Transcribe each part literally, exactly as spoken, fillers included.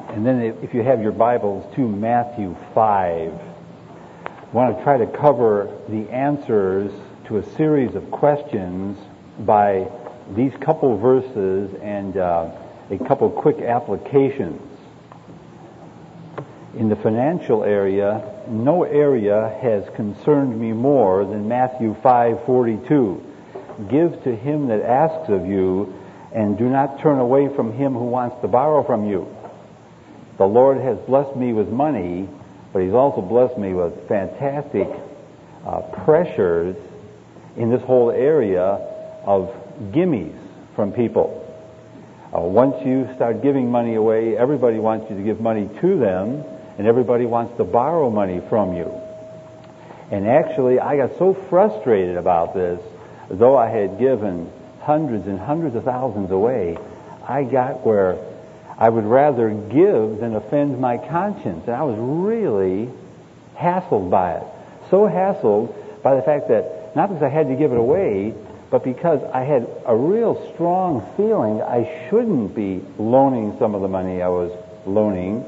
And then if you have your Bibles to Matthew five, I want to try to cover the answers to a series of questions by these couple verses and uh, a couple quick applications. In the financial area, no area has concerned me more than Matthew five forty-two. Give to him that asks of you, and do not turn away from him who wants to borrow from you. The Lord has blessed me with money, but He's also blessed me with fantastic uh, pressures in this whole area of gimmies from people. Uh, once you start giving money away, everybody wants you to give money to them, and everybody wants to borrow money from you. And actually, I got so frustrated about this, though I had given hundreds and hundreds of thousands away, I got where I would rather give than offend my conscience. And I was really hassled by it. So hassled by the fact that, not because I had to give it away, but because I had a real strong feeling I shouldn't be loaning some of the money I was loaning,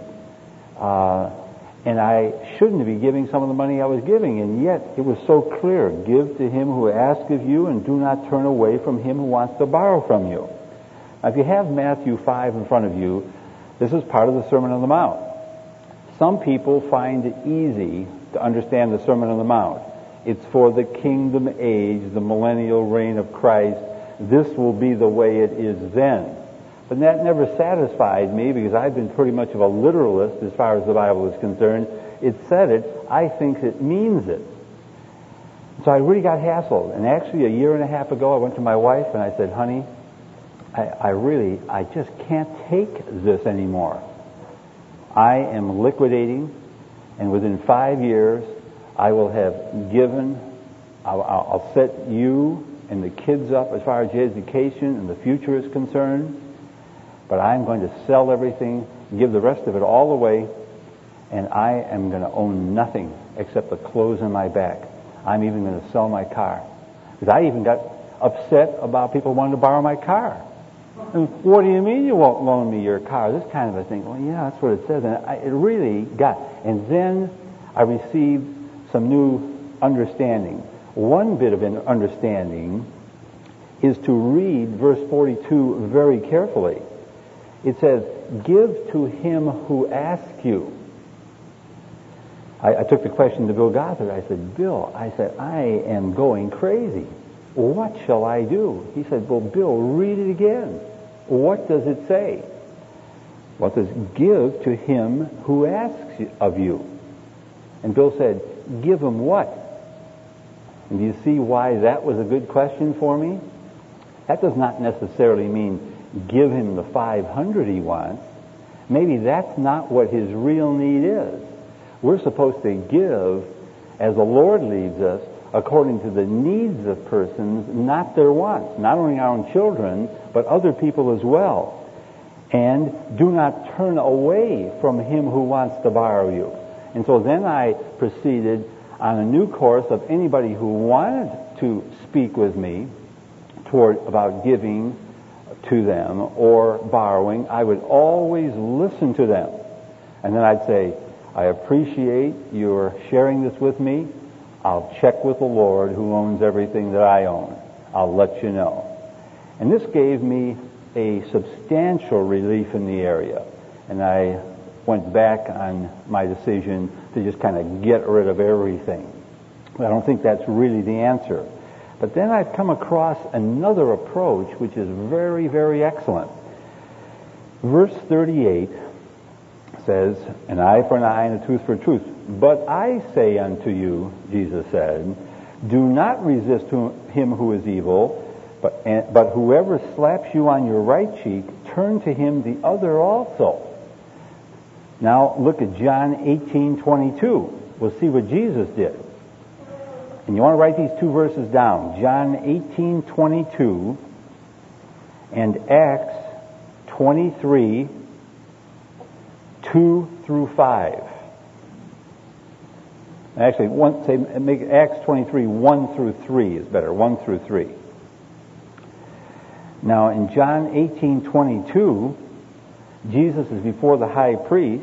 uh, and I shouldn't be giving some of the money I was giving. And yet, it was so clear. Give to him who asks of you, and do not turn away from him who wants to borrow from you. Now, if you have Matthew five in front of you, this is part of the Sermon on the Mount. Some people find it easy to understand the Sermon on the Mount. It's for the kingdom age, the millennial reign of Christ. This will be the way it is then. But that never satisfied me, because I've been pretty much of a literalist as far as the Bible is concerned. It said it. I think it means it. So I really got hassled. And actually, a year and a half ago, I went to my wife and I said, honey, I, I really, I just can't take this anymore. I am liquidating, and within five years, I will have given, I'll, I'll set you and the kids up as far as your education and the future is concerned, but I'm going to sell everything, give the rest of it all away, and I am going to own nothing except the clothes on my back. I'm even going to sell my car. Because I even got upset about people wanting to borrow my car. And what do you mean you won't loan me your car? This kind of a thing. Well, yeah, that's what it says. And I, it really got. And then I received some new understanding. One bit of an understanding is to read verse forty-two very carefully. It says, give to him who asks you. I, I took the question to Bill Gothard. I said, Bill, I said, I am going crazy. What shall I do? He said, well, Bill, read it again. What does it say? Well, it says, give to him who asks of you. And Bill said, give him what? And do you see why that was a good question for me? That does not necessarily mean give him the five hundred he wants. Maybe that's not what his real need is. We're supposed to give as the Lord leads us, according to the needs of persons, not their wants. Not only our own children, but other people as well. And do not turn away from him who wants to borrow you. And so then I proceeded on a new course of anybody who wanted to speak with me toward about giving to them or borrowing. I would always listen to them. And then I'd say, I appreciate your sharing this with me. I'll check with the Lord who owns everything that I own. I'll let you know. And this gave me a substantial relief in the area. And I went back on my decision to just kind of get rid of everything. But I don't think that's really the answer. But then I've come across another approach which is very, very excellent. Verse thirty-eight says, an eye for an eye and a tooth for a tooth. But I say unto you, Jesus said, do not resist him who is evil, but, but whoever slaps you on your right cheek, turn to him the other also. Now look at John eighteen twenty-two. We'll see what Jesus did. And you want to write these two verses down. John eighteen twenty-two and Acts twenty-three, two through five. Actually, one, say, make Acts twenty-three, one through three is better. one through three. Now, in John eighteen twenty-two, Jesus is before the high priest,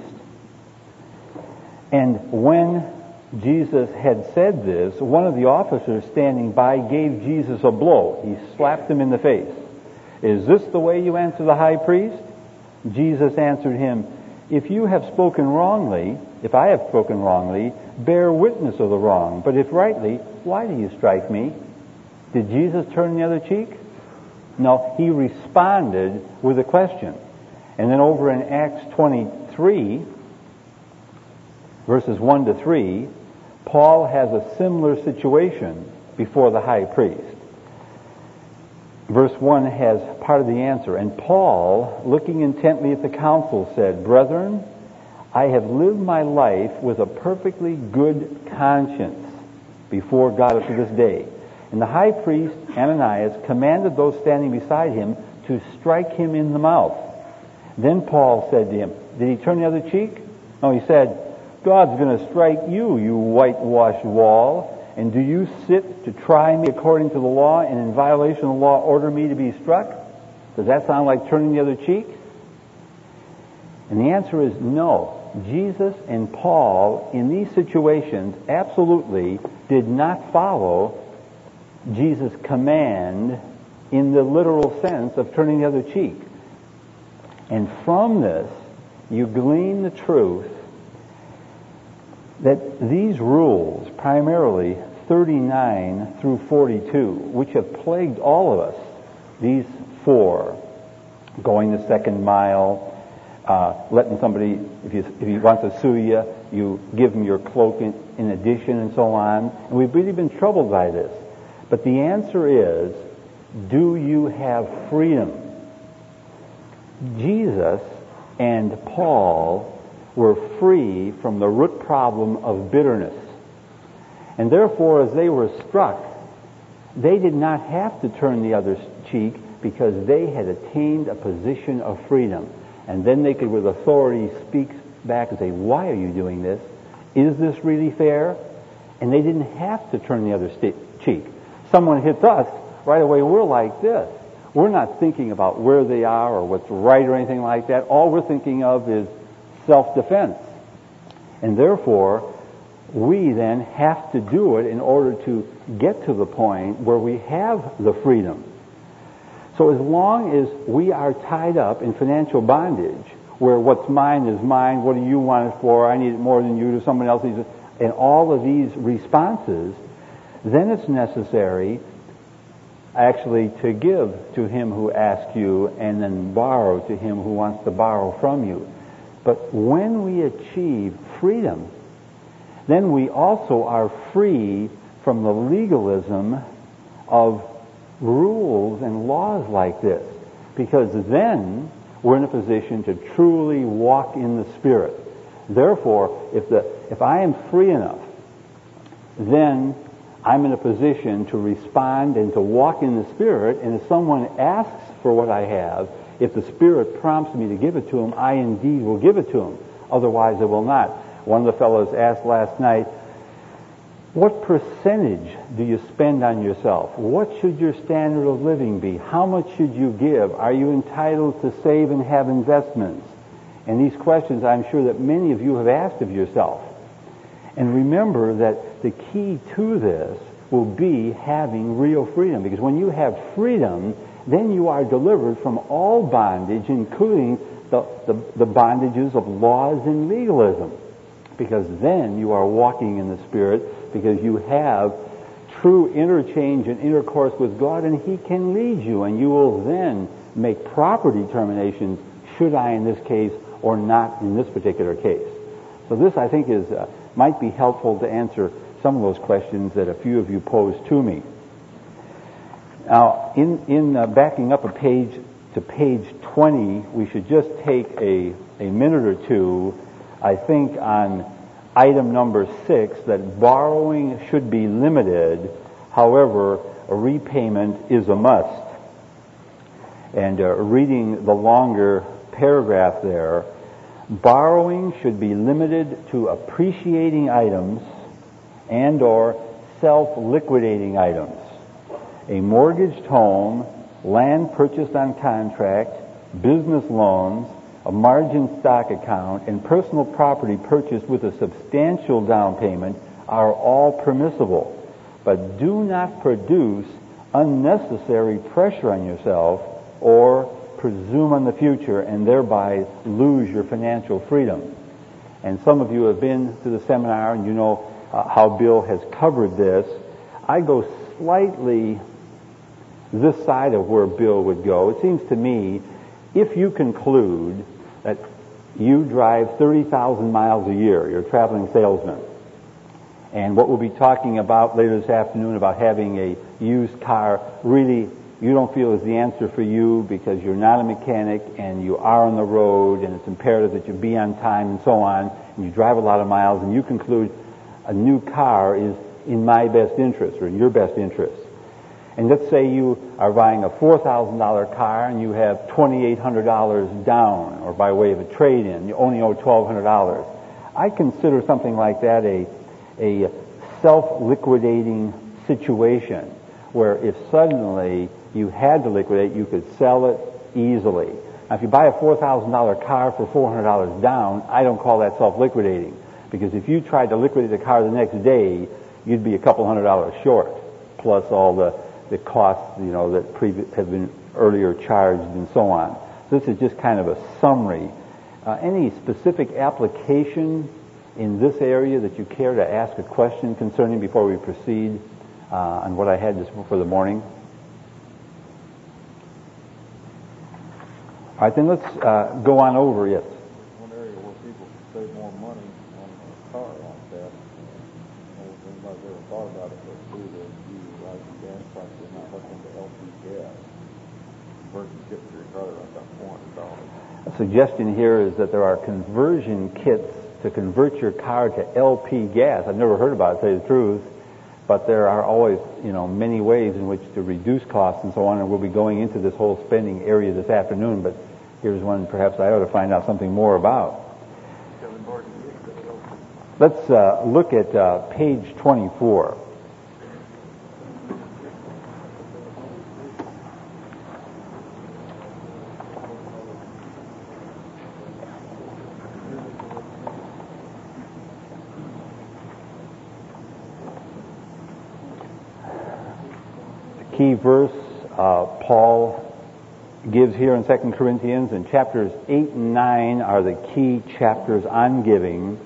and when Jesus had said this, one of the officers standing by gave Jesus a blow. He slapped him in the face. "Is this the way you answer the high priest?" Jesus answered him, "If you have spoken wrongly, if I have spoken wrongly, bear witness of the wrong. But if rightly, why do you strike me?" Did Jesus turn the other cheek? No, he responded with a question. And then over in Acts twenty-three, verses one to three, Paul has a similar situation before the high priest. Verse one has part of the answer. "And Paul, looking intently at the council, said, 'Brethren, I have lived my life with a perfectly good conscience before God up to this day.' And the high priest, Ananias, commanded those standing beside him to strike him in the mouth. Then Paul said to him," did he turn the other cheek? No, he said, "God's going to strike you, you whitewashed wall. And do you sit to try me according to the law, and in violation of the law order me to be struck?" Does that sound like turning the other cheek? And the answer is no. Jesus and Paul, in these situations, absolutely did not follow Jesus' command in the literal sense of turning the other cheek. And from this, you glean the truth that these rules, primarily thirty-nine through forty-two, which have plagued all of us, these four, going the second mile, uh, letting somebody, if, you, if he wants to sue you, you give him your cloak in, in addition, and so on. And we've really been troubled by this. But the answer is, do you have freedom? Jesus and Paul were free from the root problem of bitterness. And therefore, as they were struck, they did not have to turn the other cheek because they had attained a position of freedom. And then they could, with authority, speak back and say, "Why are you doing this? Is this really fair?" And they didn't have to turn the other st- cheek. Someone hits us, right away we're like this. We're not thinking about where they are or what's right or anything like that. All we're thinking of is self-defense. And therefore, we then have to do it in order to get to the point where we have the freedom. So as long as we are tied up in financial bondage, where what's mine is mine, what do you want it for, I need it more than you do, someone else needs it, and all of these responses, then it's necessary actually to give to him who asks you and then borrow to him who wants to borrow from you. But when we achieve freedom, then we also are free from the legalism of rules and laws like this. Because then we're in a position to truly walk in the Spirit. Therefore, if the if I am free enough, then I'm in a position to respond and to walk in the Spirit, and if someone asks for what I have, if the Spirit prompts me to give it to him, I indeed will give it to him. Otherwise, I will not. One of the fellows asked last night, what percentage do you spend on yourself? What should your standard of living be? How much should you give? Are you entitled to save and have investments? And these questions I'm sure that many of you have asked of yourself. And remember that the key to this will be having real freedom. Because when you have freedom, then you are delivered from all bondage, including the, the, the bondages of laws and legalism. Because then you are walking in the Spirit, because you have true interchange and intercourse with God, and He can lead you, and you will then make proper determinations, should I in this case or not in this particular case. So this, I think, is uh, might be helpful to answer some of those questions that a few of you posed to me. Now, in, in uh, backing up a page to page twenty, we should just take a, a minute or two, I think, on item number six, that borrowing should be limited. However, a repayment is a must. And uh, reading the longer paragraph there, borrowing should be limited to appreciating items and or self-liquidating items. A mortgaged home, land purchased on contract, business loans, a margin stock account, and personal property purchased with a substantial down payment are all permissible. But do not produce unnecessary pressure on yourself or presume on the future and thereby lose your financial freedom. And some of you have been to the seminar and you know uh, how Bill has covered this. I go slightly this side of where Bill would go. It seems to me, if you conclude that you drive thirty thousand miles a year, you're a traveling salesman, and what we'll be talking about later this afternoon about having a used car really you don't feel is the answer for you because you're not a mechanic and you are on the road and it's imperative that you be on time and so on, and you drive a lot of miles, and you conclude a new car is in my best interest or in your best interest. And let's say you are buying a four thousand dollars car and you have twenty-eight hundred dollars down, or by way of a trade-in, you only owe twelve hundred dollars. I consider something like that a, a self-liquidating situation where if suddenly you had to liquidate, you could sell it easily. Now, if you buy a four thousand dollars car for four hundred dollars down, I don't call that self-liquidating, because if you tried to liquidate the car the next day, you'd be a couple hundred dollars short, plus all the the costs, you know, that pre- have been earlier charged and so on. So this is just kind of a summary. Uh, any specific application in this area that you care to ask a question concerning before we proceed uh, on what I had this for the morning? All right, then let's uh, go on over, yes. One area where people can save more money on a car like that. I don't know if anybody's ever thought about it, but through the rising gas prices, they're not looking to L P gas. Conversion kit for your car are about four hundred dollars. A suggestion here is that there are conversion kits to convert your car to L P gas. I've never heard about it, to tell you the truth, but there are always, you know, many ways in which to reduce costs and so on, and we'll be going into this whole spending area this afternoon, but here's one perhaps I ought to find out something more about. Let's uh, look at uh, page twenty-four. The key verse uh, Paul gives here in Second Corinthians, and chapters eight and nine are the key chapters on giving.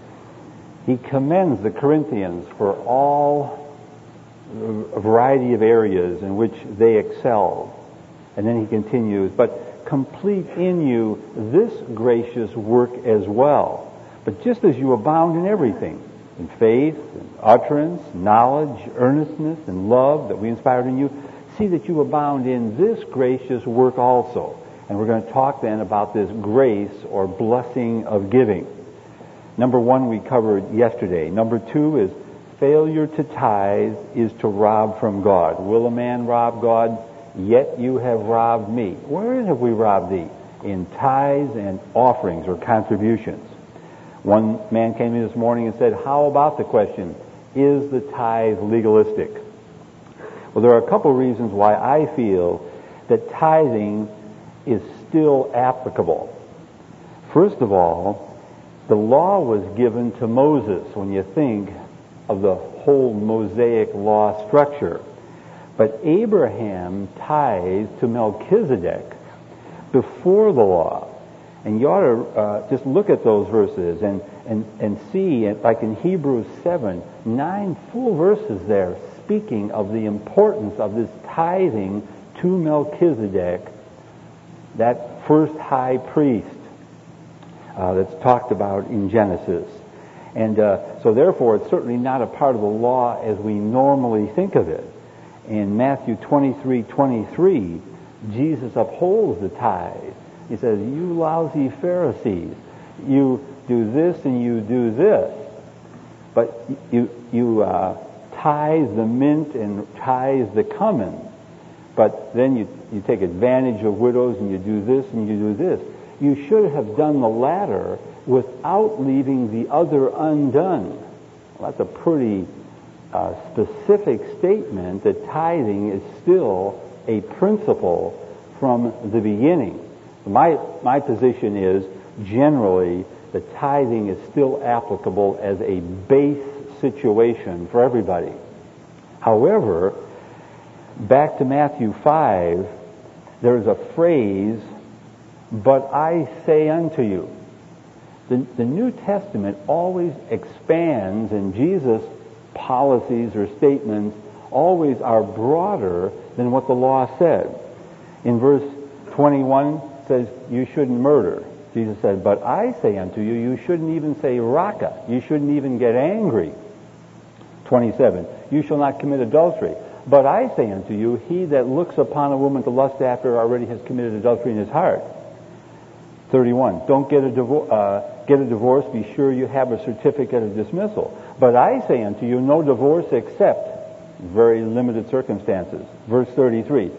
He commends the Corinthians for all a variety of areas in which they excelled. And then he continues, but complete in you this gracious work as well. But just as you abound in everything, in faith, in utterance, knowledge, earnestness, and love that we inspired in you, see that you abound in this gracious work also. And we're going to talk then about this grace or blessing of giving. Number one we covered yesterday. Number two is failure to tithe is to rob from God. Will a man rob God? Yet you have robbed me. Wherein have we robbed thee? In tithes and offerings or contributions. One man came in this morning and said, how about the question, is the tithe legalistic? Well, there are a couple of reasons why I feel that tithing is still applicable. First of all, the law was given to Moses when you think of the whole Mosaic law structure. But Abraham tithed to Melchizedek before the law. And you ought to uh, just look at those verses and, and, and see, like in Hebrews seven, nine full verses there speaking of the importance of this tithing to Melchizedek, that first high priest uh, that's talked about in Genesis. And uh, so therefore it's certainly not a part of the law as we normally think of it. In Matthew twenty-three twenty-three, Jesus upholds the tithe. He says, you lousy Pharisees, you do this and you do this, but you you uh, tithe the mint and tithe the cumin, but then you, you take advantage of widows and you do this and you do this. You should have done the latter without leaving the other undone. Well, that's a pretty uh, specific statement that tithing is still a principle from the beginning. My, my position is, generally, the tithing is still applicable as a base situation for everybody. However, back to Matthew five, there is a phrase, "But I say unto you." The, the New Testament always expands, and Jesus' policies or statements always are broader than what the law said. In verse twenty-one, it says, you shouldn't murder. Jesus said, "But I say unto you, you shouldn't even say raka. You shouldn't even get angry." twenty-seven, you shall not commit adultery. "But I say unto you, he that looks upon a woman to lust after her already has committed adultery in his heart." thirty-one, don't get a, divor- uh, get a divorce, be sure you have a certificate of dismissal. "But I say unto you, no divorce except very limited circumstances." Verse thirty-three,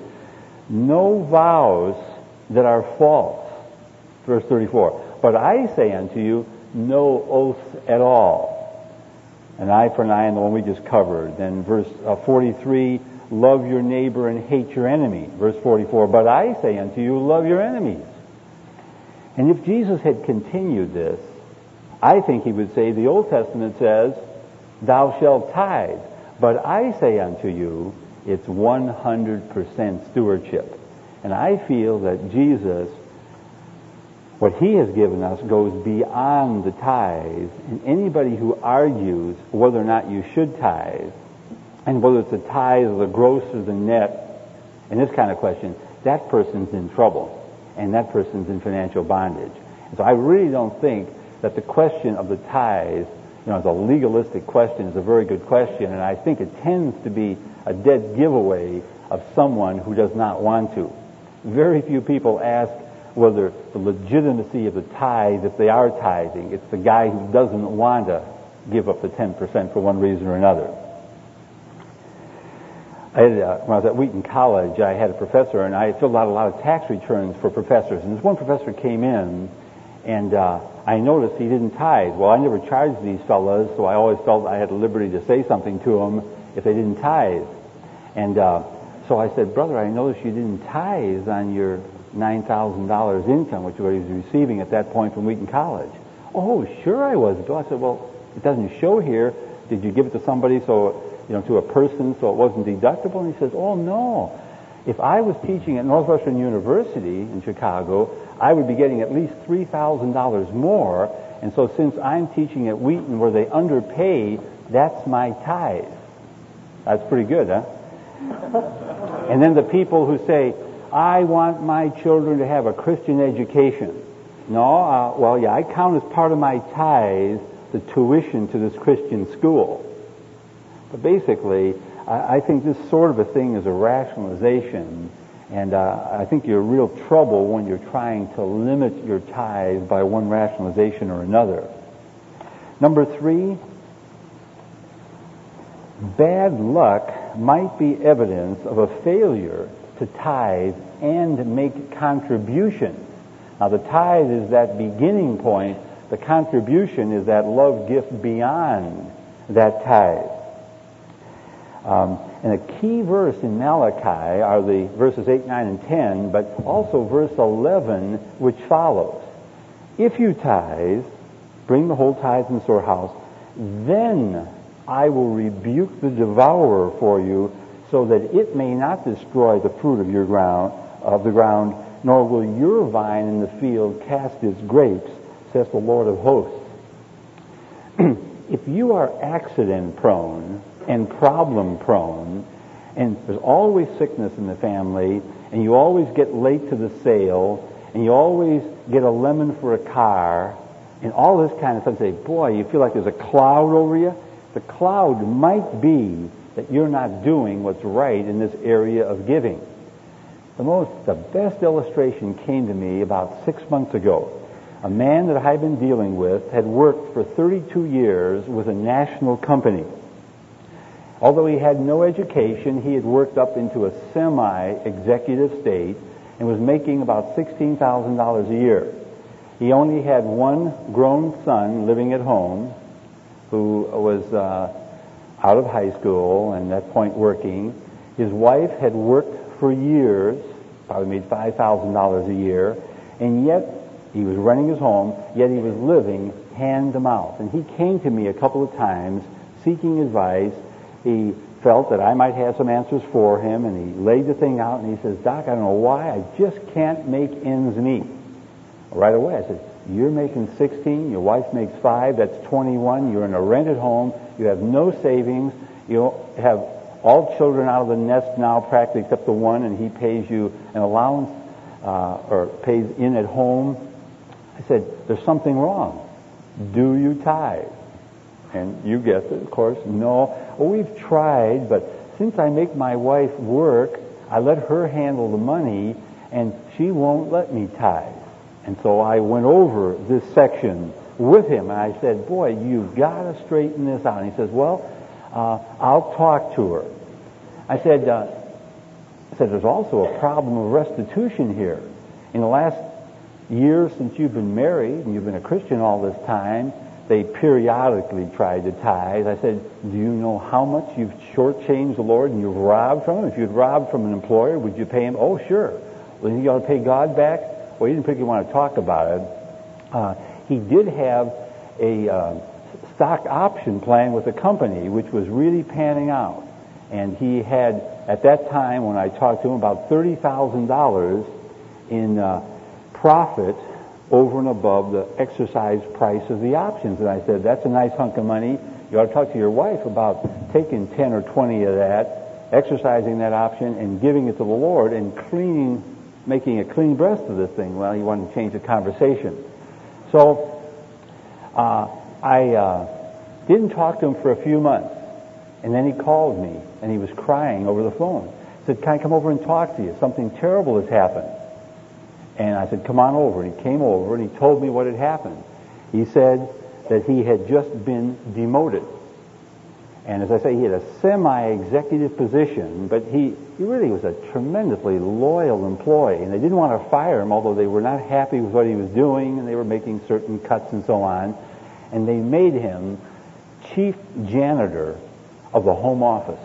no vows that are false. Verse thirty-four, "But I say unto you, no oaths at all." An eye for an eye, and the one we just covered. Then verse uh, forty-three, love your neighbor and hate your enemy. Verse forty-four, "But I say unto you, love your enemies." And if Jesus had continued this, I think he would say, the Old Testament says, "Thou shalt tithe." But I say unto you, it's one hundred percent stewardship. And I feel that Jesus, what he has given us, goes beyond the tithe. And anybody who argues whether or not you should tithe, and whether it's a tithe or the gross or the net, and this kind of question, that person's in trouble. And that person's in financial bondage. And so I really don't think that the question of the tithe, you know, as a legalistic question, is a very good question, and I think it tends to be a dead giveaway of someone who does not want to. Very few people ask whether the legitimacy of the tithe, if they are tithing. It's the guy who doesn't want to give up the ten percent for one reason or another. I had, uh, when I was at Wheaton College, I had a professor, and I filled out a lot of tax returns for professors. And this one professor came in, and uh, I noticed he didn't tithe. Well, I never charged these fellows, so I always felt I had the liberty to say something to them if they didn't tithe. And uh, so I said, "Brother, I noticed you didn't tithe on your nine thousand dollars income, which he was receiving at that point from Wheaton College." "Oh, sure I was, Bill." I said, "Well, it doesn't show here. Did you give it to somebody so... you know, to a person so it wasn't deductible?" And he says, "Oh, no. If I was teaching at Northwestern University in Chicago, I would be getting at least three thousand dollars more. And so since I'm teaching at Wheaton where they underpay, that's my tithe." That's pretty good, huh? And then the people who say, "I want my children to have a Christian education." No, uh, well, yeah, I count as part of my tithe the tuition to this Christian school. But basically, I, I think this sort of a thing is a rationalization, and uh, I think you're in real trouble when you're trying to limit your tithe by one rationalization or another. Number three, bad luck might be evidence of a failure to tithe and make contributions. Now, the tithe is that beginning point. The contribution is that love gift beyond that tithe. Um, and a key verse in Malachi are the verses eight, nine, and ten, but also verse eleven, which follows. "If you tithe, bring the whole tithe in the storehouse, then I will rebuke the devourer for you, so that it may not destroy the fruit of your ground, of the ground, nor will your vine in the field cast its grapes, says the Lord of hosts." If you are accident prone and problem prone, and there's always sickness in the family, and you always get late to the sale, and you always get a lemon for a car, and all this kind of stuff, say, boy, you feel like there's a cloud over you. The cloud might be that you're not doing what's right in this area of giving. The most, the best illustration came to me about six months ago. A man that I had been dealing with had worked for thirty-two years with a national company. Although he had no education, he had worked up into a semi-executive state and was making about sixteen thousand dollars a year. He only had one grown son living at home who was uh, out of high school and at that point working. His wife had worked for years, probably made five thousand dollars a year, And yet, he was running his home, yet he was living hand to mouth. And he came to me a couple of times seeking advice. He felt that I might have some answers for him, and he laid the thing out, and he says, Doc, I don't know why, I just can't make ends meet. Right away, I said, you're making sixteen, your wife makes five, that's twenty-one, you're in a rented home, you have no savings, you have all children out of the nest now practically except the one, and he pays you an allowance uh, or pays in at home. I said, there's something wrong. Do you tithe? And you guessed it, of course, no. Well, we've tried, but since I make my wife work, I let her handle the money, and she won't let me tithe. And so I went over this section with him, and I said, boy, you've got to straighten this out. And he says, well, uh, I'll talk to her. I said, uh, I said, there's also a problem of restitution here. In the last year since you've been married, and you've been a Christian all this time, they periodically tried to tithe. I said, do you know how much you've shortchanged the Lord and you've robbed from him? If you'd robbed from an employer, would you pay him? Oh, sure. Well, you got to pay God back? Well, he didn't particularly want to talk about it. Uh, he did have a uh, stock option plan with the company, which was really panning out. And he had, at that time, when I talked to him, about thirty thousand dollars in uh, profit over and above the exercise price of the options. And I said, that's a nice hunk of money. You ought to talk to your wife about taking ten or twenty of that, exercising that option, and giving it to the Lord, and cleaning, making a clean breast of this thing. Well, he wanted to change the conversation. So uh, I uh, didn't talk to him for a few months. And then he called me, and he was crying over the phone. He said, can I come over and talk to you? Something terrible has happened. And I said, come on over. And he came over, and he told me what had happened. He said that he had just been demoted. And as I say, he had a semi-executive position, but he, he really was a tremendously loyal employee. And they didn't want to fire him, although they were not happy with what he was doing, and they were making certain cuts and so on. And they made him chief janitor of the home office.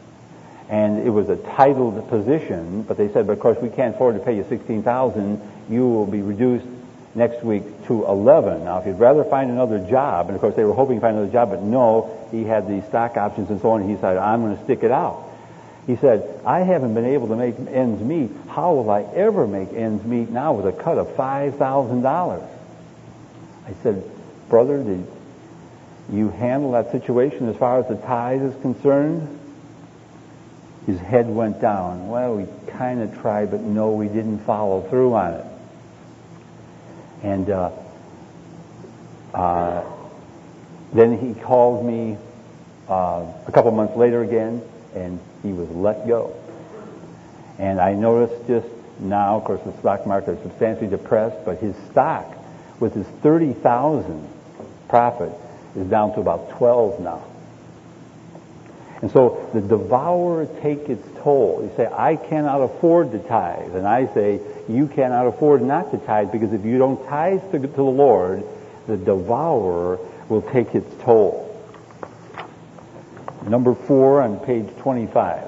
And it was a titled position, but they said, but of course we can't afford to pay you sixteen thousand dollars. You will be reduced next week to eleven. Now, if you'd rather find another job, and of course they were hoping to find another job, but no, he had the stock options and so on, and he said, I'm going to stick it out. He said, I haven't been able to make ends meet. How will I ever make ends meet now with a cut of five thousand dollars? I said, brother, did you handle that situation as far as the tithe is concerned? His head went down. Well, we kind of tried, but no, we didn't follow through on it. And uh, uh, then he called me uh, a couple months later again, and he was let go. And I noticed just now, of course, the stock market is substantially depressed, but his stock, with his thirty thousand profit, is down to about twelve now. And so the devourer take its toll. You say, I cannot afford to tithe. And I say, you cannot afford not to tithe, because if you don't tithe to, to the Lord, the devourer will take its toll. Number four on page twenty-five.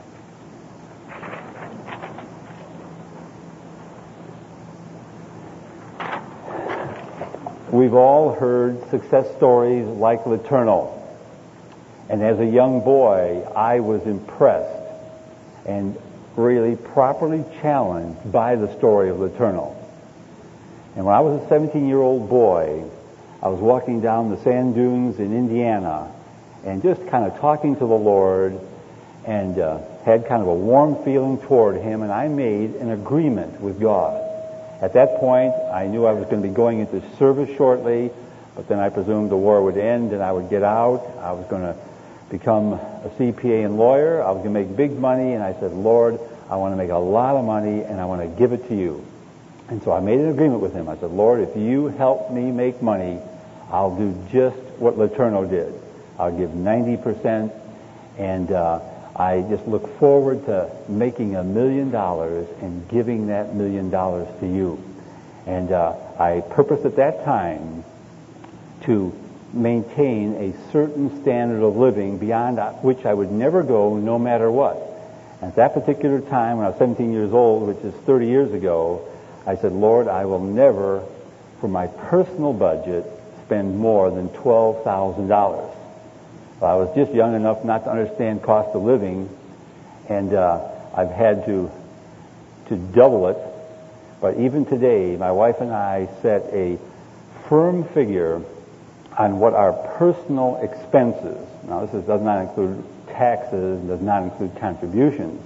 We've all heard success stories like Letourneau. And as a young boy, I was impressed and really properly challenged by the story of Letourneau. And when I was a seventeen-year-old boy, I was walking down the sand dunes in Indiana and just kind of talking to the Lord, and uh, had kind of a warm feeling toward Him, and I made an agreement with God. At that point, I knew I was going to be going into service shortly, but then I presumed the war would end and I would get out. I was going to become a C P A and lawyer. I was going to make big money, and I said, Lord, I want to make a lot of money, and I want to give it to you. And so I made an agreement with Him. I said, Lord, if you help me make money, I'll do just what Letourneau did. I'll give ninety percent, and uh, I just look forward to making a million dollars and giving that million dollars to you. And uh, I purposed at that time to maintain a certain standard of living beyond which I would never go no matter what. At that particular time, when I was seventeen years old, which is thirty years ago, I said, Lord, I will never, for my personal budget, spend more than twelve thousand dollars. I was just young enough not to understand cost of living, and uh, I've had to to double it. But even today, my wife and I set a firm figure on what our personal expenses. Now, this is, does not include taxes, does not include contributions,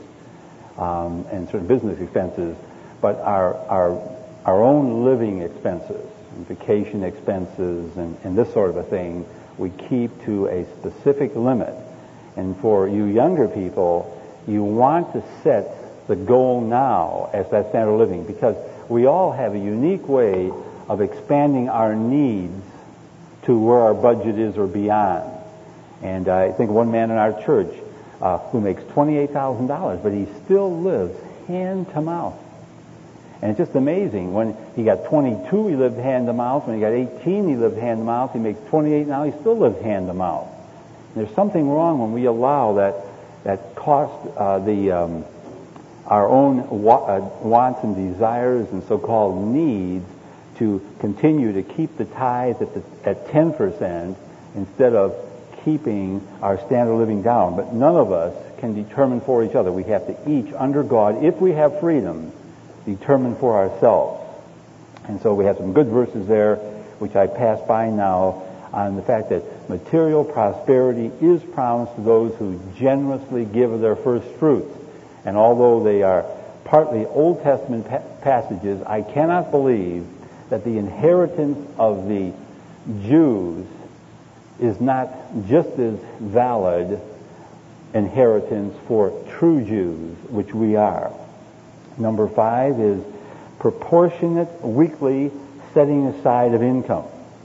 um, and certain business expenses, but our our our own living expenses, and vacation expenses, and, and this sort of a thing, we keep to a specific limit. And for you younger people, you want to set the goal now as that standard of living, because we all have a unique way of expanding our needs to where our budget is or beyond. And I think one man in our church uh, who makes twenty-eight thousand dollars, but he still lives hand to mouth. And it's just amazing. When he got twenty-two, he lived hand to mouth. When he got eighteen, he lived hand to mouth. He makes twenty-eight now, he still lives hand to mouth. And there's something wrong when we allow that that cost uh, the um, our own wa- uh, wants and desires and so-called needs to continue to keep the tithe at the, at ten percent instead of keeping our standard of living down. But none of us can determine for each other. We have to each, under God, if we have freedom, determine for ourselves. And so we have some good verses there, which I pass by now, on the fact that material prosperity is promised to those who generously give of their first fruits. And although they are partly Old Testament pa- passages, I cannot believe that the inheritance of the Jews is not just as valid inheritance for true Jews, which we are. Number five is proportionate weekly setting aside of income.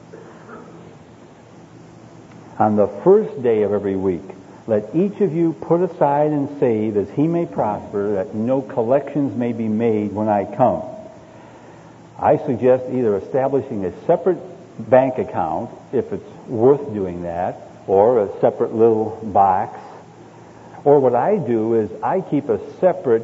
On the first day of every week, let each of you put aside and save as he may prosper, that no collections may be made when I come. I suggest either establishing a separate bank account, if it's worth doing that, or a separate little box. Or what I do is I keep a separate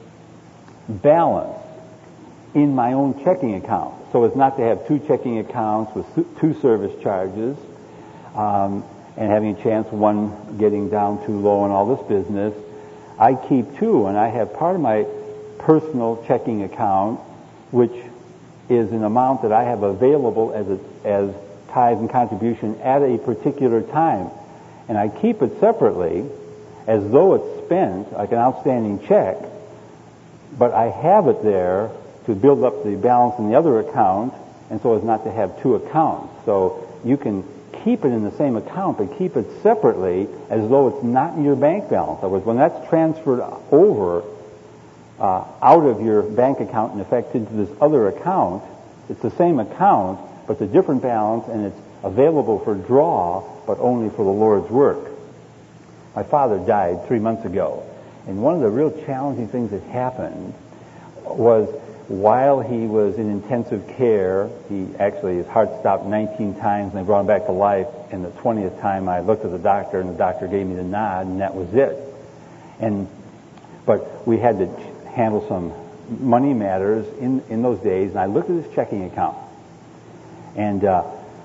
balance in my own checking account, so as not to have two checking accounts with two service charges, um, and having a chance one getting down too low and all this business. I keep two, and I have part of my personal checking account, which is an amount that I have available as a, as tithe and contribution at a particular time, and I keep it separately as though it's spent, like an outstanding check, but I have it there to build up the balance in the other account, and so as not to have two accounts. So you can keep it in the same account, but keep it separately as though it's not in your bank balance. In other words, when that's transferred over uh, out of your bank account and affected to this other account, it's the same account, but it's a different balance, and it's available for draw, but only for the Lord's work. My father died three months ago, and one of the real challenging things that happened was while he was in intensive care, he actually, his heart stopped nineteen times, and they brought him back to life, and the twentieth time I looked at the doctor, and the doctor gave me the nod, and that was it. And but we had to handle some money matters in, in those days, and I looked at his checking account. And uh,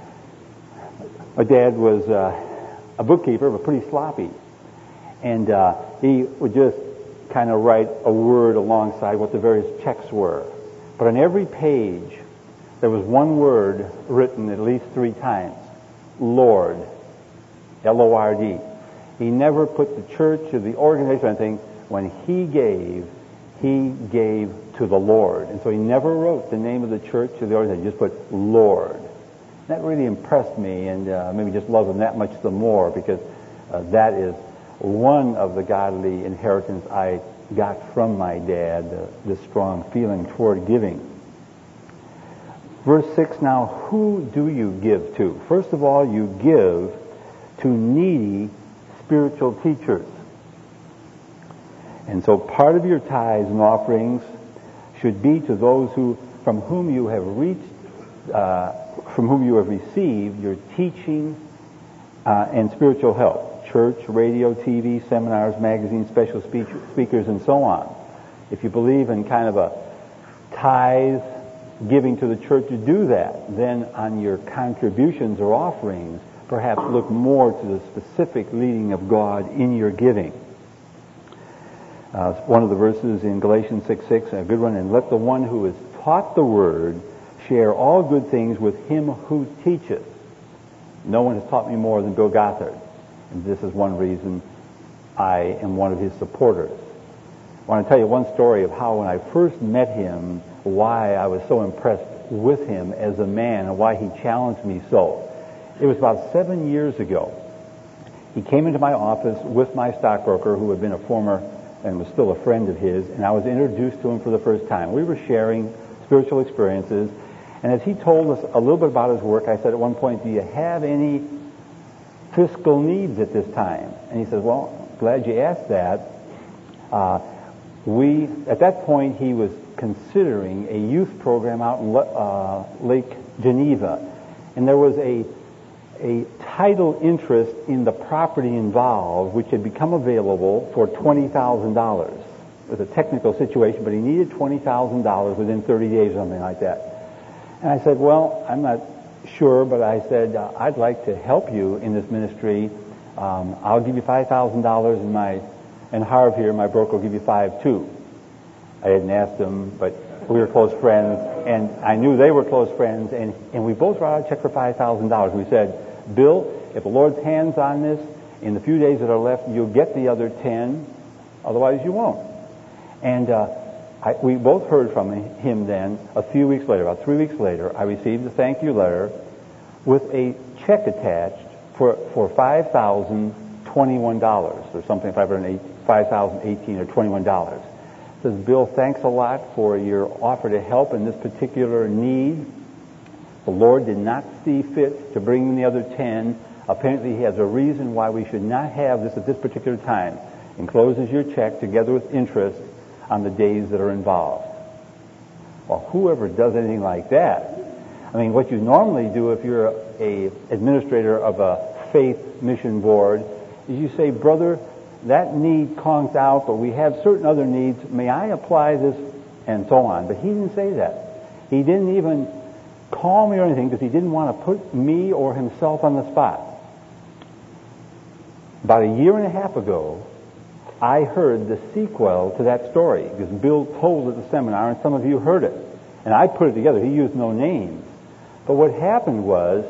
my dad was uh, a bookkeeper, but pretty sloppy. And uh, he would just kind of write a word alongside what the various checks were. But on every page, there was one word written at least three times. Lord. L O R D. He never put the church or the organization or anything. When he gave, he gave to the Lord. And so he never wrote the name of the church or the organization. He just put Lord. That really impressed me, and uh, maybe just love him that much the more, because uh, that is one of the godly inheritance I got from my dad, uh, the strong feeling toward giving. Verse six now, who do you give to? First of all, you give to needy spiritual teachers. And so part of your tithes and offerings should be to those who, from whom you have reached, uh, from whom you have received your teaching uh, and spiritual help. Church, radio, T V, seminars, magazines, special speech, speakers, and so on. If you believe in kind of a tithe giving to the church to do that. Then on your contributions or offerings, perhaps look more to the specific leading of God in your giving. Uh, one of the verses in Galatians six six, a good one, and let the one who is taught the word share all good things with him who teaches. No one has taught me more than Bill Gothard, and this is one reason I am one of his supporters. I want to tell you one story of how when I first met him, why I was so impressed with him as a man and why he challenged me so. It was about seven years ago. He came into my office with my stockbroker, who had been a former and was still a friend of his, and I was introduced to him for the first time. We were sharing spiritual experiences, and as he told us a little bit about his work, I said at one point, do you have any fiscal needs at this time? And he said, well, glad you asked that. Uh, we, at that point, he was considering a youth program out in uh, Lake Geneva, and there was a a title interest in the property involved, which had become available for twenty thousand dollars. It was a technical situation, but he needed twenty thousand dollars within thirty days, something like that. And I said, well, I'm not sure, but I said, uh, I'd like to help you in this ministry. Um, I'll give you five thousand dollars, and my, and Harv here, my broker, will give you five too. I hadn't asked him, but we were close friends, and I knew they were close friends, and, and we both wrote out a check for five thousand dollars. We said, Bill, if the Lord's hand's on this, in the few days that are left, you'll get the other ten, otherwise you won't. And uh, I, we both heard from him then. A few weeks later, about three weeks later, I received a thank you letter with a check attached for for five thousand twenty-one dollars, or something, five thousand eighteen or twenty-one dollars. It says, Bill, thanks a lot for your offer to help in this particular need. The Lord did not see fit to bring in the other ten. Apparently he has a reason why we should not have this at this particular time. Encloses your check together with interest on the days that are involved. Well, whoever does anything like that, I mean, what you normally do if you're a, a administrator of a faith mission board is you say, brother, that need conks out, but we have certain other needs. May I apply this? And so on. But he didn't say that. He didn't even call me or anything because he didn't want to put me or himself on the spot. About a year and a half ago, I heard the sequel to that story because Bill told it at the seminar, and some of you heard it. And I put it together. He used no names. But what happened was,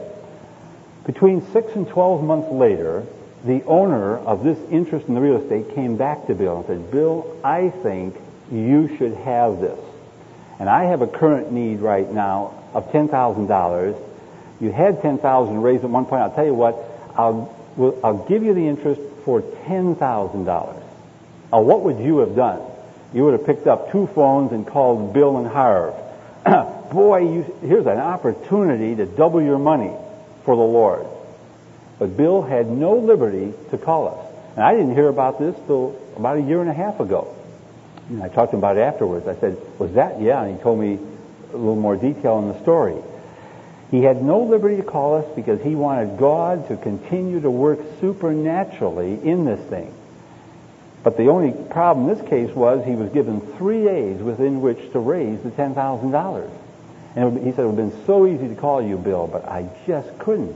between six and twelve months later, the owner of this interest in the real estate came back to Bill and said, Bill, I think you should have this. And I have a current need right now of ten thousand dollars. You had ten thousand dollars raised at one point. I'll tell you what, I'll, we'll, I'll give you the interest for ten thousand dollars. Now, what would you have done? You would have picked up two phones and called Bill and Harv. Boy, you, here's an opportunity to double your money for the Lord. But Bill had no liberty to call us. And I didn't hear about this till about a year and a half ago. And I talked to him about it afterwards. I said, was that? Yeah. And he told me a little more detail in the story. He had no liberty to call us because he wanted God to continue to work supernaturally in this thing. But the only problem in this case was he was given three days within which to raise the ten thousand dollars. And he said, it would have been so easy to call you, Bill, but I just couldn't.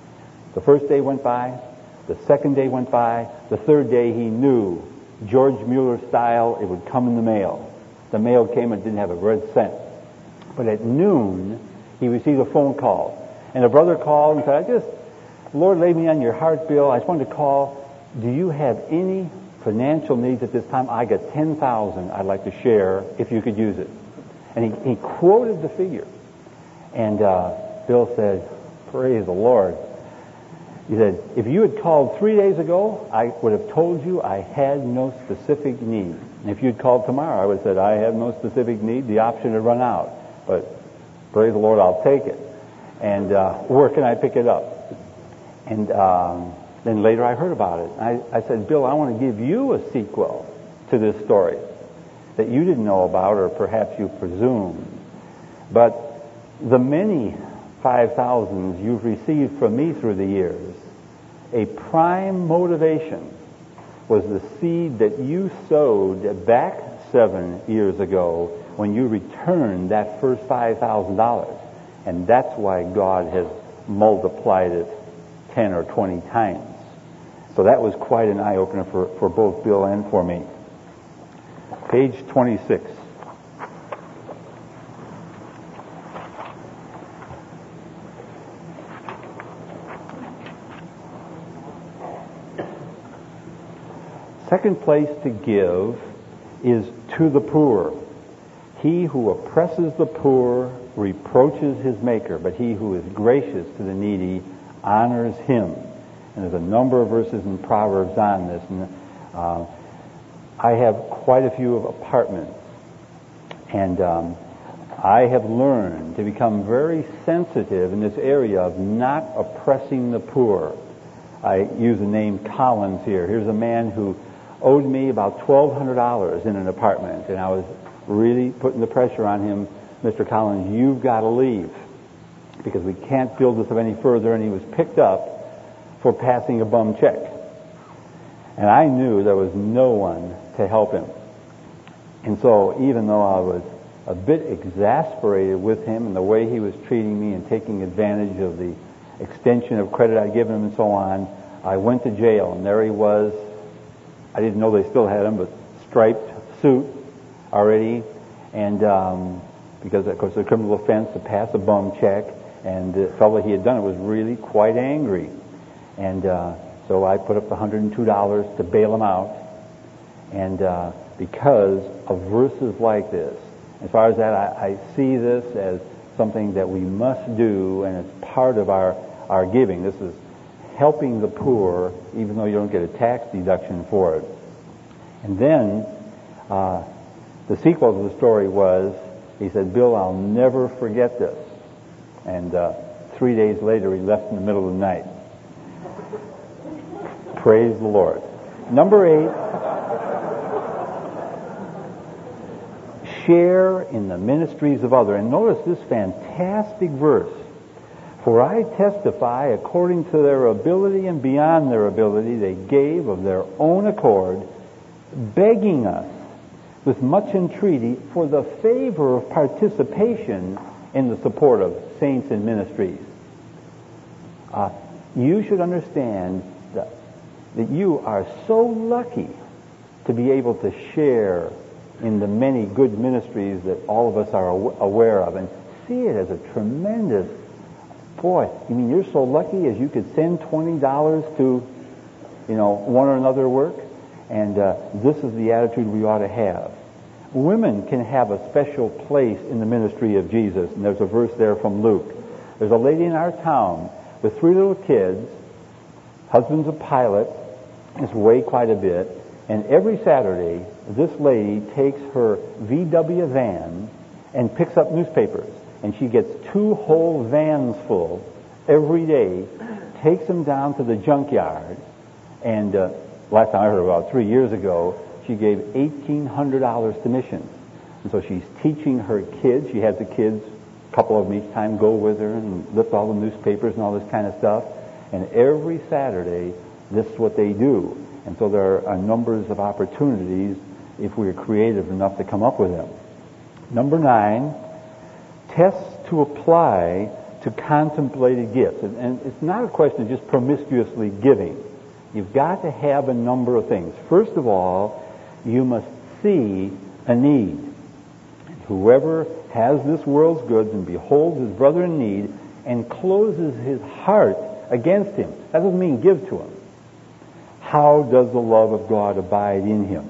The first day went by. The second day went by. The third day he knew, George Mueller style, it would come in the mail. The mail came and didn't have a red cent. But at noon, he received a phone call. And a brother called and said, I just, the Lord laid me on your heart, Bill. I just wanted to call. Do you have any financial needs at this time? I got ten thousand dollars I'd like to share if you could use it. And he, he quoted the figure. And uh, Bill said, praise the Lord. He said, if you had called three days ago, I would have told you I had no specific need. And if you'd called tomorrow, I would have said, I have no specific need. The option had run out. But praise the Lord, I'll take it. And uh, where can I pick it up? And um, then later I heard about it. I, I said, Bill, I want to give you a sequel to this story that you didn't know about, or perhaps you presumed. But the many five thousands you've received from me through the years, a prime motivation was the seed that you sowed back seven years ago when you return that first five thousand dollars. And that's why God has multiplied it ten or twenty times. So that was quite an eye-opener for, for both Bill and for me. Page twenty-six. Second place to give is to the poor. He who oppresses the poor reproaches his maker, but he who is gracious to the needy honors him. And there's a number of verses in Proverbs on this. And uh, I have quite a few apartments, and um, I have learned to become very sensitive in this area of not oppressing the poor. I use the name Collins here. Here's a man who owed me about twelve hundred dollars in an apartment, and I was really putting the pressure on him. Mister Collins, you've got to leave because we can't build this up any further. And he was picked up for passing a bum check. And I knew there was no one to help him. And so even though I was a bit exasperated with him and the way he was treating me and taking advantage of the extension of credit I'd given him and so on, I went to jail, and there he was. I didn't know they still had him, but striped suit already, and um, because of course it's a criminal offense to pass a bum check, and the fellow he had done it was really quite angry, and uh, so I put up the one hundred two dollars to bail him out, and uh, because of verses like this, as far as that, I, I see this as something that we must do, and it's part of our, our giving. This is helping the poor, even though you don't get a tax deduction for it. And then uh, the sequel to the story was, he said, Bill, I'll never forget this. And uh, three days later, he left in the middle of the night. Praise the Lord. Number eight, share in the ministries of others. And notice this fantastic verse. For I testify, according to their ability and beyond their ability, they gave of their own accord, begging us with much entreaty for the favor of participation in the support of saints and ministries. Uh, you should understand that, that you are so lucky to be able to share in the many good ministries that all of us are aw- aware of, and see it as a tremendous, boy, you mean you're so lucky as you could send twenty dollars to, you know, one or another work? And uh, this is the attitude we ought to have. Women can have a special place in the ministry of Jesus, and there's a verse there from Luke. There's a lady in our town with three little kids. Husband's a pilot, is weigh quite a bit, and every Saturday this lady takes her V W van and picks up newspapers, and she gets two whole vans full every day, takes them down to the junkyard, and uh, last time I heard about three years ago, she gave eighteen hundred dollars to missions. And so she's teaching her kids. She has the kids, a couple of them each time, go with her and lift all the newspapers and all this kind of stuff. And every Saturday, this is what they do. And so there are numbers of opportunities if we're creative enough to come up with them. Number nine, tests to apply to contemplated gifts. And, and it's not a question of just promiscuously giving. You've got to have a number of things. First of all, you must see a need. Whoever has this world's goods and beholds his brother in need and closes his heart against him. That doesn't mean give to him. How does the love of God abide in him?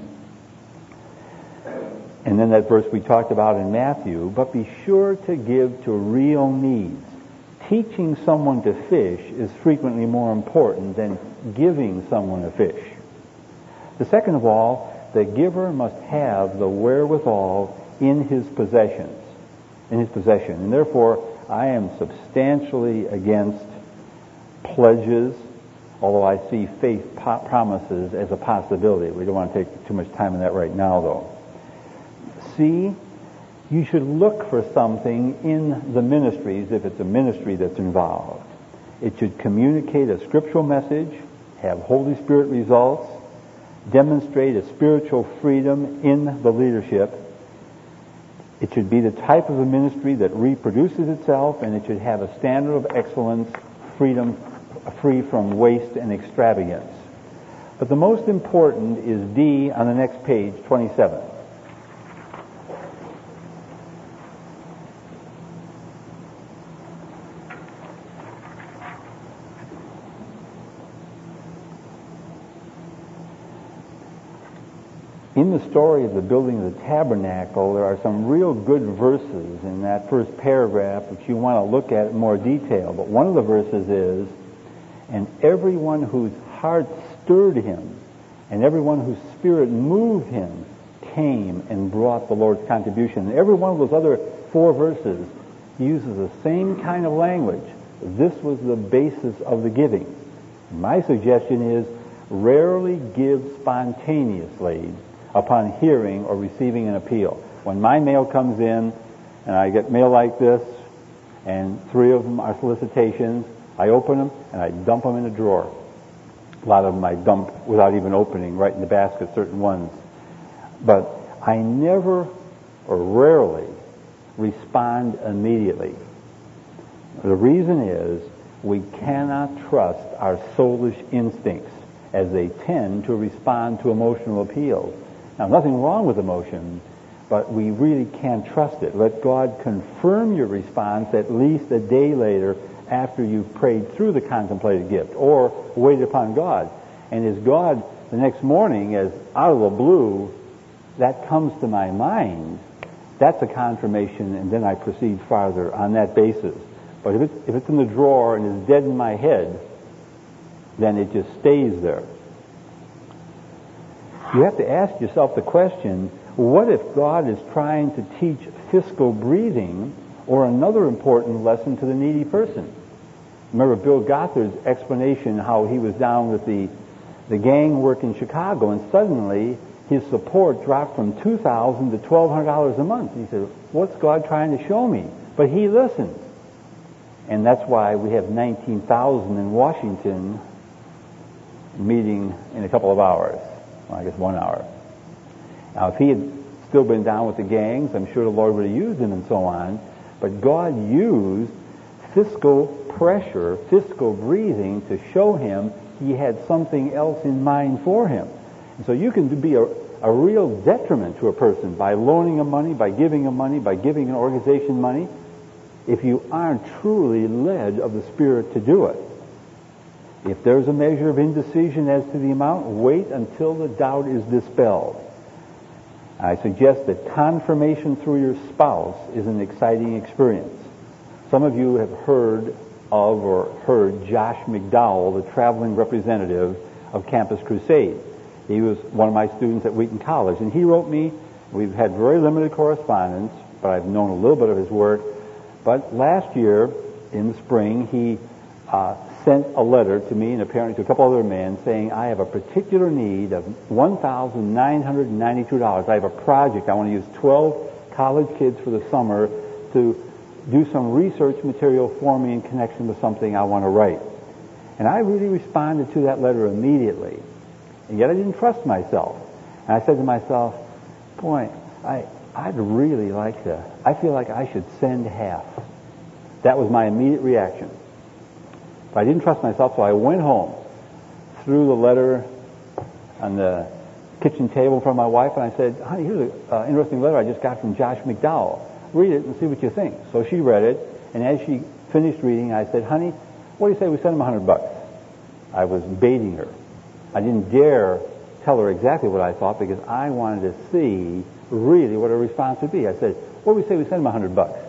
And then that verse we talked about in Matthew, but be sure to give to real needs. Teaching someone to fish is frequently more important than giving someone a fish. The second of all, the giver must have the wherewithal in his possessions, in his possession. And therefore, I am substantially against pledges, although I see faith po- promises as a possibility. We don't want to take too much time on that right now, though. See, you should look for something in the ministries if it's a ministry that's involved. It should communicate a scriptural message, have Holy Spirit results, demonstrate a spiritual freedom in the leadership, It should be the type of a ministry that reproduces itself, and it should have a standard of excellence, freedom, free from waste and extravagance. But the most important is D on the next page, twenty-seven. In the story of the building of the tabernacle, there are some real good verses in that first paragraph which you want to look at in more detail. But one of the verses is, and everyone whose heart stirred him, and everyone whose spirit moved him, came and brought the Lord's contribution. And every one of those other four verses uses the same kind of language. This was the basis of the giving. My suggestion is, rarely give spontaneously upon hearing or receiving an appeal. When my mail comes in, and I get mail like this, and three of them are solicitations, I open them and I dump them in a drawer. A lot of them I dump without even opening, right in the basket, certain ones. But I never or rarely respond immediately. The reason is we cannot trust our soulish instincts, as they tend to respond to emotional appeals. Now, nothing wrong with emotion, but we really can't trust it. Let God confirm your response at least a day later after you've prayed through the contemplated gift or waited upon God. And as God, the next morning, as out of the blue, that comes to my mind, that's a confirmation, and then I proceed farther on that basis. But if, it, if it's in the drawer and is dead in my head, then it just stays there. You have to ask yourself the question, what if God is trying to teach fiscal breathing or another important lesson to the needy person? Remember Bill Gothard's explanation how he was down with the, the gang work in Chicago, and suddenly his support dropped from two thousand dollars to twelve hundred dollars a month. He said, what's God trying to show me? But he listened. And that's why we have nineteen thousand in Washington meeting in a couple of hours. Well, I guess one hour. Now, if he had still been down with the gangs, I'm sure the Lord would have used him and so on. But God used fiscal pressure, fiscal breathing to show him he had something else in mind for him. And so you can be a, a real detriment to a person by loaning him money, by giving him money, by giving an organization money, if you aren't truly led of the Spirit to do it. If there's a measure of indecision as to the amount, wait until the doubt is dispelled. I suggest that confirmation through your spouse is an exciting experience. Some of you have heard of or heard Josh McDowell, the traveling representative of Campus Crusade. He was one of my students at Wheaton College, and he wrote me. We've had very limited correspondence, but I've known a little bit of his work. But last year, in the spring, he uh, sent a letter to me and apparently to a couple other men saying, I have a particular need of one thousand nine hundred ninety-two dollars. I have a project. I want to use twelve college kids for the summer to do some research material for me in connection with something I want to write. And I really responded to that letter immediately. And yet I didn't trust myself. And I said to myself, boy, I, I'd really like to, I feel like I should send half. That was my immediate reaction. But I didn't trust myself, so I went home, threw the letter on the kitchen table in front of my wife, and I said, honey, here's an uh, interesting letter I just got from Josh McDowell. Read it and see what you think. So she read it, and as she finished reading, I said, honey, what do you say we send him a hundred bucks? I was baiting her. I didn't dare tell her exactly what I thought because I wanted to see really what her response would be. I said, what do we say we send him a hundred bucks?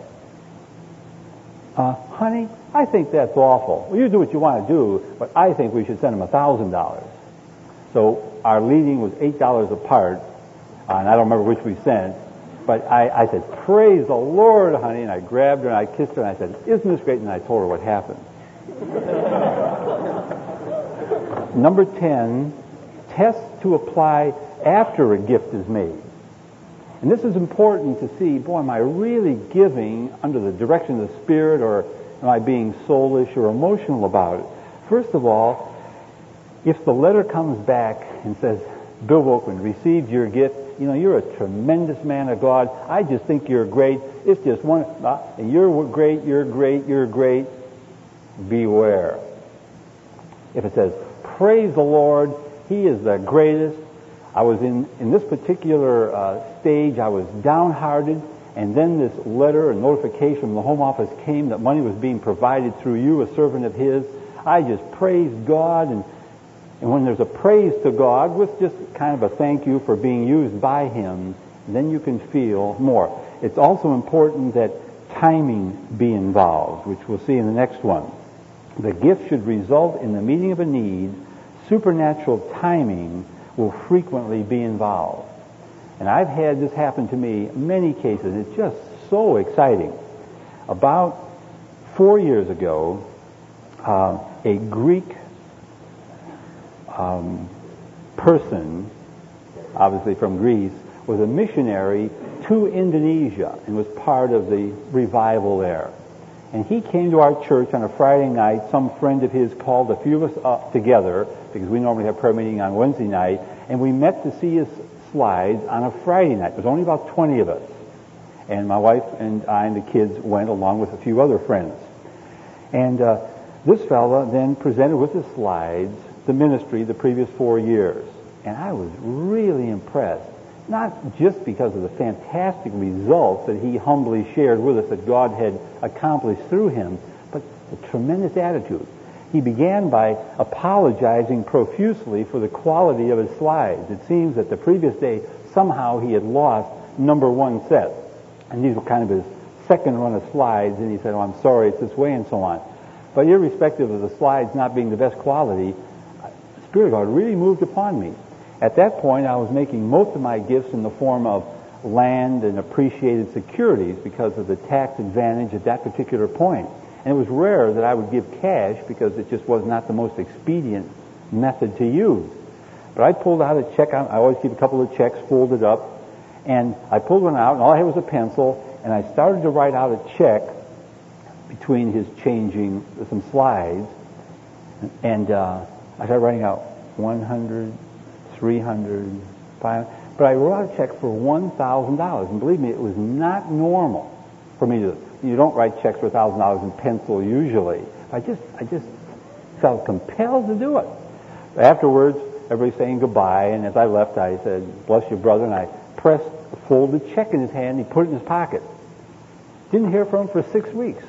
Uh, honey, I think that's awful. Well, you do what you want to do, but I think we should send him a thousand dollars. So our leading was eight dollars apart, uh, and I don't remember which we sent. But I, I said, praise the Lord, honey, and I grabbed her and I kissed her and I said, isn't this great? And I told her what happened. Number ten, tests to apply after a gift is made. And this is important to see, boy, am I really giving under the direction of the Spirit, or am I being soulish or emotional about it? First of all, if the letter comes back and says, Bill Volkman received your gift, you know, you're a tremendous man of God. I just think you're great. It's just one, uh, and you're great, you're great, you're great. Beware. If it says, praise the Lord, He is the greatest. I was in, in this particular uh, stage, I was downhearted, and then this letter, a notification from the Home Office came that money was being provided through you, a servant of His. I just praised God, and, and when there's a praise to God with just kind of a thank you for being used by Him, then you can feel more. It's also important that timing be involved, which we'll see in the next one. The gift should result in the meeting of a need. Supernatural timing will frequently be involved. And I've had this happen to me in many cases. It's just so exciting. About four years ago, uh, a Greek um, person, obviously from Greece, was a missionary to Indonesia and was part of the revival there. And he came to our church on a Friday night. Some friend of his called a few of us up together, because we normally have prayer meeting on Wednesday night, and we met to see his slides on a Friday night. There was only about twenty of us. And my wife and I and the kids went along with a few other friends. And uh, this fella then presented with the slides the ministry the previous four years. And I was really impressed. Not just because of the fantastic results that he humbly shared with us that God had accomplished through him, but the tremendous attitude. He began by apologizing profusely for the quality of his slides. It seems that the previous day, somehow he had lost number one set. And these were kind of his second run of slides, and he said, oh, I'm sorry, it's this way, and so on. But irrespective of the slides not being the best quality, the Spirit of God really moved upon me. At that point, I was making most of my gifts in the form of land and appreciated securities because of the tax advantage at that particular point. And it was rare that I would give cash because it just was not the most expedient method to use. But I pulled out a check. I always keep a couple of checks folded up. And I pulled one out, and all I had was a pencil, and I started to write out a check between his changing some slides. And uh, I started writing out one hundred, three hundred, five hundred. But I wrote out a check for one thousand dollars. And believe me, it was not normal for me to... You don't write checks for one thousand dollars in pencil usually. I just I just felt compelled to do it. Afterwards, everybody's saying goodbye, and as I left, I said, bless you, brother, and I pressed a folded check in his hand, and he put it in his pocket. Didn't hear from him for six weeks.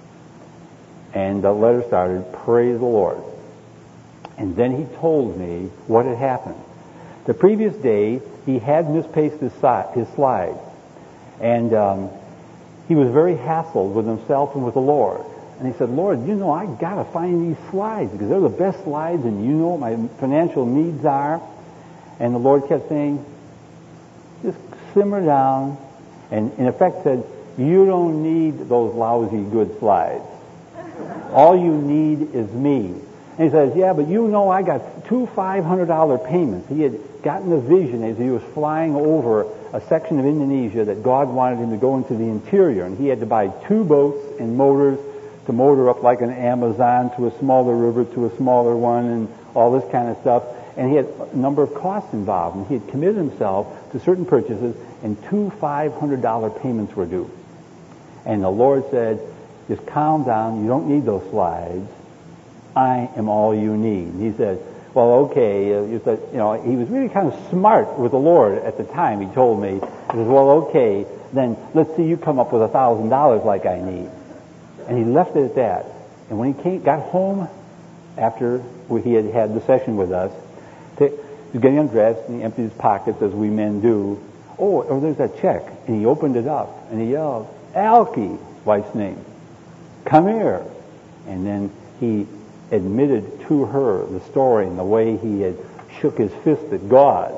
And the letter started, praise the Lord. And then he told me what had happened. The previous day, he had misplaced his, si- his slide. And um, he was very hassled with himself and with the Lord. And he said, Lord, you know, I got to find these slides because they're the best slides, and you know what my financial needs are. And the Lord kept saying, just simmer down. And in effect said, you don't need those lousy good slides. All you need is me. And he says, yeah, but you know I got two five hundred dollars payments. He had gotten a vision as he was flying over a section of Indonesia that God wanted him to go into the interior. And he had to buy two boats and motors to motor up like an Amazon to a smaller river to a smaller one and all this kind of stuff. And he had a number of costs involved. And he had committed himself to certain purchases, and two five hundred dollars payments were due. And the Lord said, just calm down. You don't need those slides. I am all you need. And he said, well, okay. Uh, you, said, you know, he was really kind of smart with the Lord at the time, he told me. He says, well, okay, then let's see you come up with a thousand dollars like I need. And he left it at that. And when he came, got home after he had had the session with us, he was getting undressed, and he emptied his pockets as we men do. Oh, oh, there's that check. And he opened it up, and he yelled, Alki, wife's name, come here. And then he admitted to her the story and the way he had shook his fist at God.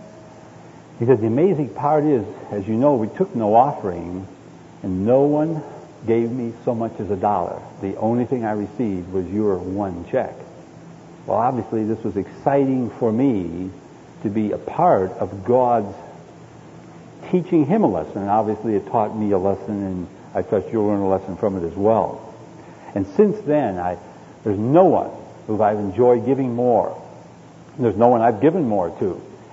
He said, the amazing part is, as you know, we took no offering, and no one gave me so much as a dollar. The only thing I received was your one check. Well, obviously, this was exciting for me to be a part of God's teaching him a lesson. And obviously, it taught me a lesson, and I trust you'll learn a lesson from it as well. And since then, I, there's no one who I've enjoyed giving more. There's no one I've given more to.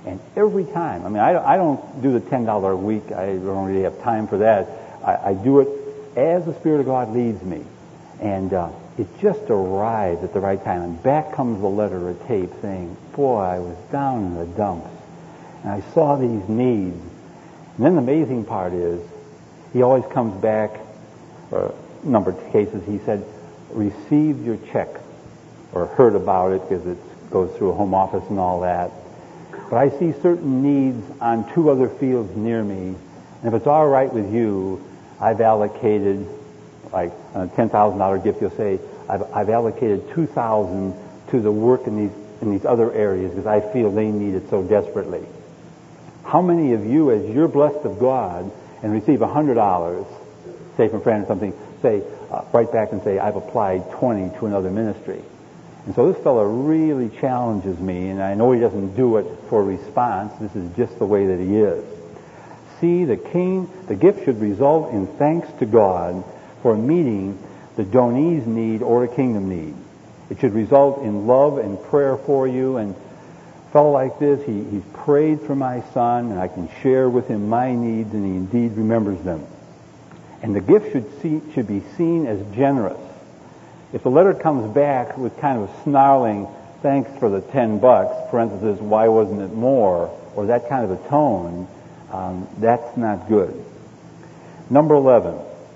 And every time, I mean, I, I don't do the ten dollars a week. I don't really have time for that. I, I do it as the Spirit of God leads me. And uh, it just arrives at the right time. And back comes the letter or tape saying, boy, I was down in the dumps. And I saw these needs. And then the amazing part is, he always comes back, or a number of cases, he said, received your check, or heard about it because it goes through a home office and all that. But I see certain needs on two other fields near me, and if it's all right with you, I've allocated, like a ten thousand dollars gift, you'll say, I've, I've allocated two thousand dollars to the work in these in these other areas because I feel they need it so desperately. How many of you, as you're blessed of God and receive one hundred dollars, say from a friend or something, say, uh, write back and say, I've applied twenty to another ministry. And so this fellow really challenges me, and I know he doesn't do it for response. This is just the way that he is. See, the king, the gift should result in thanks to God for meeting the donee's need or the kingdom need. It should result in love and prayer for you. And a fellow like this, he, he's prayed for my son, and I can share with him my needs, and he indeed remembers them. And the gift should see, should be seen as generous. If the letter comes back with kind of a snarling, thanks for the ten bucks, parenthesis, why wasn't it more, or that kind of a tone, um, that's not good. Number eleven.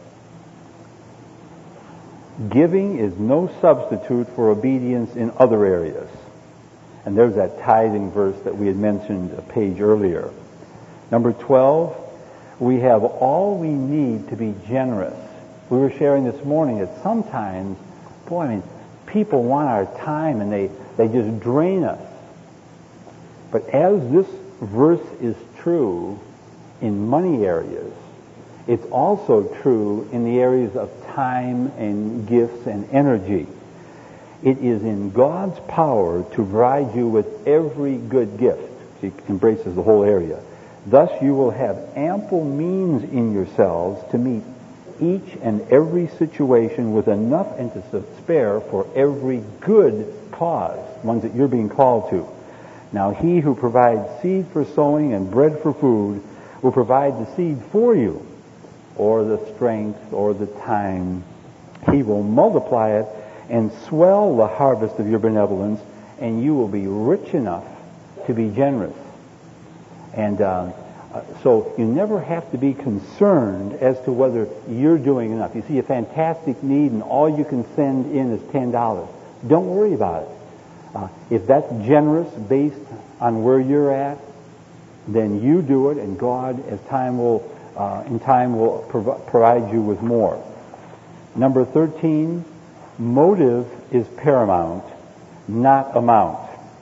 Giving is no substitute for obedience in other areas. And there's that tithing verse that we had mentioned a page earlier. Number twelve, we have all we need to be generous. We were sharing this morning that sometimes, boy, I mean, people want our time and they, they just drain us. But as this verse is true in money areas, it's also true in the areas of time and gifts and energy. It is in God's power to provide you with every good gift. He embraces the whole area. Thus you will have ample means in yourselves to meet each and every situation with enough and to spare for every good cause, ones that you're being called to. Now he who provides seed for sowing and bread for food will provide the seed for you, or the strength, or the time. He will multiply it and swell the harvest of your benevolence, and you will be rich enough to be generous. And uh, uh, so you never have to be concerned as to whether you're doing enough. You see a fantastic need and all you can send in is ten dollars. Don't worry about it. Uh, if that's generous based on where you're at, then you do it, and God, as time will Uh, in time will prov- provide you with more. Number thirteen, motive is paramount, not amount.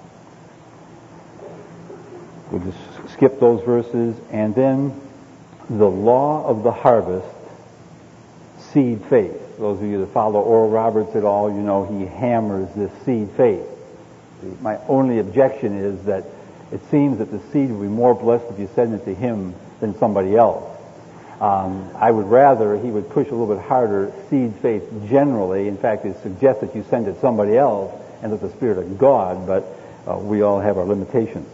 We'll just skip those verses. And then the law of the harvest, seed faith. Those of you that follow Oral Roberts at all, you know he hammers this seed faith. My only objection is that it seems that the seed would be more blessed if you send it to him than somebody else. Um, I would rather he would push a little bit harder seed faith generally. In fact, it suggests that you send it to somebody else and with the Spirit of God, but uh, we all have our limitations.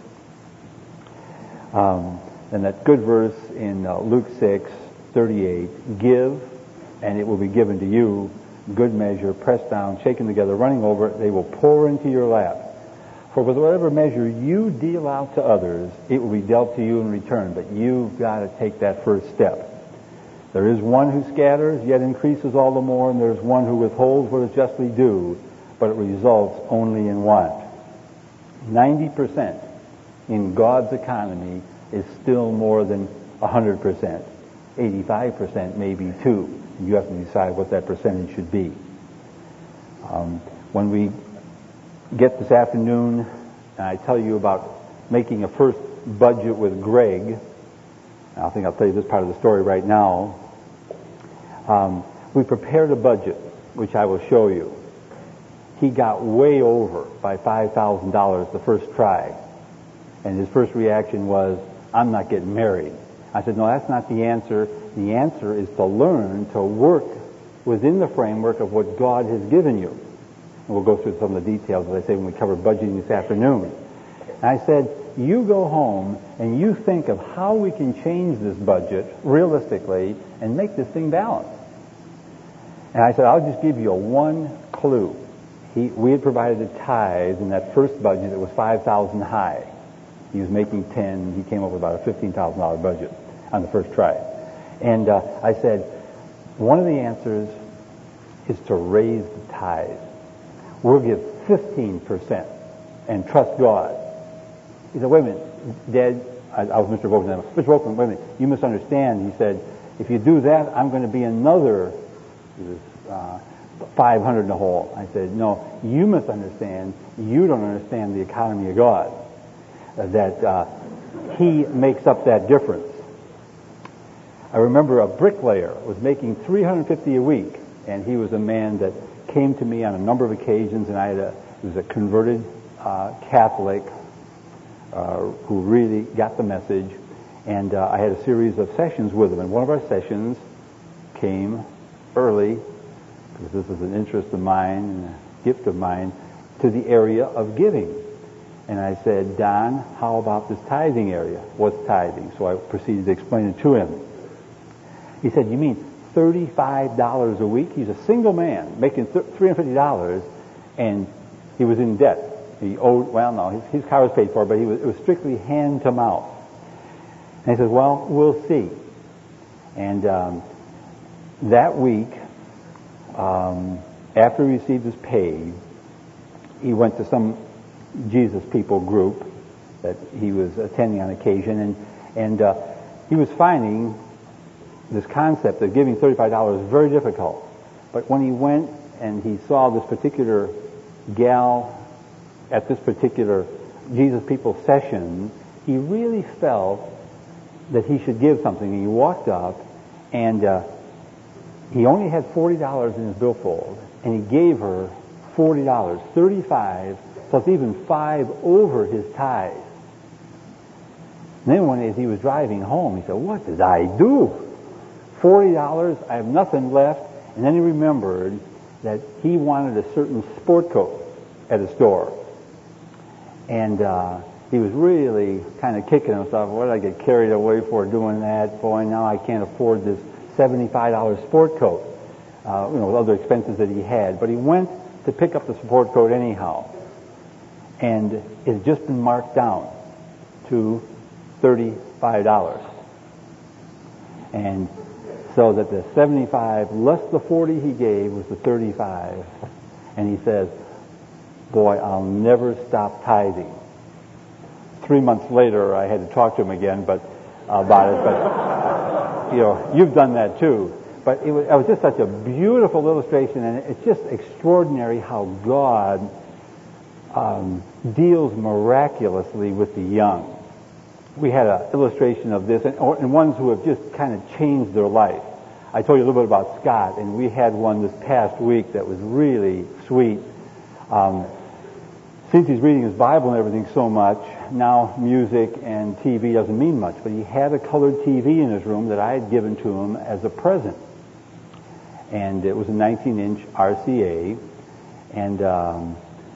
Um, and that good verse in uh, Luke six thirty-eight, give and it will be given to you, good measure, pressed down, shaken together, running over, they will pour into your lap. For with whatever measure you deal out to others, it will be dealt to you in return. But you've got to take that first step. There is one who scatters, yet increases all the more, and there's one who withholds what is justly due, but it results only in want. ninety percent in God's economy is still more than one hundred percent. eighty-five percent may be too. You have to decide what that percentage should be. Um, when we get this afternoon, and I tell you about making a first budget with Greg, I think I'll tell you this part of the story right now. Um, we prepared a budget, which I will show you. He got way over by five thousand dollars the first try. And his first reaction was, I'm not getting married. I said, no, that's not the answer. The answer is to learn to work within the framework of what God has given you. And we'll go through some of the details, as I say, when we cover budgeting this afternoon. And I said, you go home and you think of how we can change this budget realistically and make this thing balanced. And I said, I'll just give you a one clue. He, we had provided a tithe in that first budget that was five thousand high. He was making ten. He came up with about a fifteen thousand dollars budget on the first try. And uh, I said, one of the answers is to raise the tithe. We'll give fifteen percent and trust God. He said, wait a minute, Dad, I, I was Mister Volkman. Mister Volkman, wait a minute, you misunderstand. He said, if you do that, I'm going to be another uh, five hundred in the hole. I said, no, you misunderstand. You don't understand the economy of God. Uh, that uh, He makes up that difference. I remember a bricklayer was making three hundred fifty dollars a week, and he was a man that came to me on a number of occasions, and I had a, he was a converted uh, Catholic uh, who really got the message, and uh, I had a series of sessions with him, and one of our sessions came early, because this is an interest of mine and a gift of mine, to the area of giving. And I said, Don, how about this tithing area? What's tithing? So I proceeded to explain it to him. He said, you mean thirty-five dollars a week? He's a single man making three hundred fifty dollars, and he was in debt. He owed, well, no, his, his car was paid for, but he was, it was strictly hand to mouth. And he said, well, we'll see. And um, that week, um, after he received his pay, he went to some Jesus People group that he was attending on occasion, and, and uh, he was finding this concept of giving thirty-five dollars very difficult. But when he went and he saw this particular gal at this particular Jesus People session, he really felt that he should give something. He walked up, and uh, he only had forty dollars in his billfold, and he gave her forty dollars, thirty-five plus even five over his tithe. And then one day as he was driving home, he said, what did I do? forty dollars, I have nothing left. And then he remembered that he wanted a certain sport coat at a store. And uh, he was really kind of kicking himself. What did I get carried away for doing that? Boy, now I can't afford this seventy-five dollars sport coat, uh, you know, with other expenses that he had. But he went to pick up the sport coat anyhow. And it had just been marked down to thirty-five dollars. And so that the seventy-five less the forty he gave was the thirty-five. And he says, boy, I'll never stop tithing. Three months later, I had to talk to him again but about it. But, you know, you've done that too. But it was, it was just such a beautiful illustration, and it's just extraordinary how God um, deals miraculously with the young. We had an illustration of this, and, and ones who have just kind of changed their life. I told you a little bit about Scott, and we had one this past week that was really sweet. Um, since he's reading his Bible and everything so much, now music and T V doesn't mean much, but he had a colored T V in his room that I had given to him as a present. And it was a nineteen inch R C A, and um,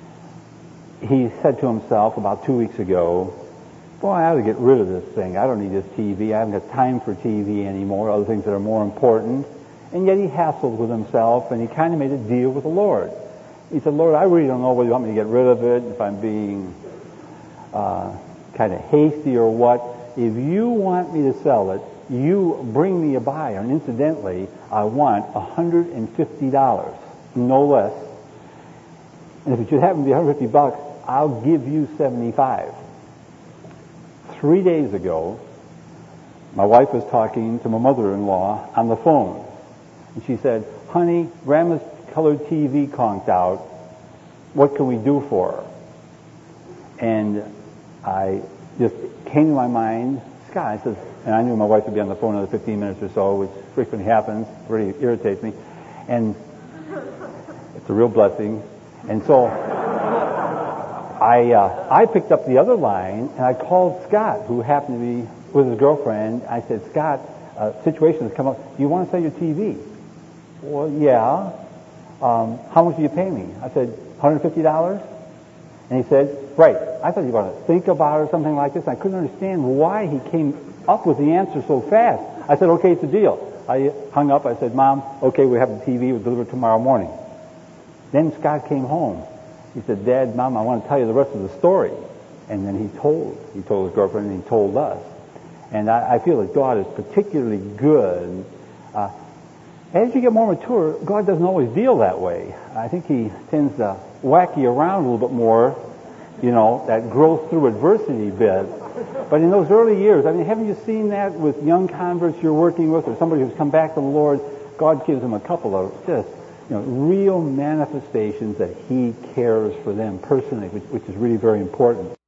he said to himself about two weeks ago, boy, I ought to get rid of this thing. I don't need this T V. I haven't got time for T V anymore, other things that are more important. And yet he hassled with himself, and he kind of made a deal with the Lord. He said, Lord, I really don't know whether you want me to get rid of it, if I'm being uh, kind of hasty or what. If you want me to sell it, you bring me a buyer. And incidentally, I want one hundred fifty dollars, no less. And if it should happen to be one hundred fifty bucks, I'll give you seventy-five. Three days ago, my wife was talking to my mother-in-law on the phone. And she said, honey, Grandma's colored T V conked out. What can we do for her? And I just came to my mind, Scott, I said, and I knew my wife would be on the phone another fifteen minutes or so, which frequently happens, really irritates me. And it's a real blessing. And so I uh, I picked up the other line, and I called Scott, who happened to be with his girlfriend. I said, Scott, a situation has come up. Do you want to sell your T V? Well, yeah. Um, how much do you pay me? I said, one hundred fifty dollars? And he said, right, I thought you were going to think about it or something like this. I couldn't understand why he came up with the answer so fast. I said, okay, it's a deal. I hung up. I said, Mom, okay, we have the T V. We'll deliver it tomorrow morning. Then Scott came home. He said, Dad, Mom, I want to tell you the rest of the story. And then he told. He told his girlfriend and he told us. And I, I feel that God is particularly good. Uh, as you get more mature, God doesn't always deal that way. I think he tends to whack you around a little bit more, you know, that growth through adversity bit. But in those early years, I mean, haven't you seen that with young converts you're working with or somebody who's come back to the Lord? God gives them a couple of just, you know, real manifestations that he cares for them personally, which, which is really very important.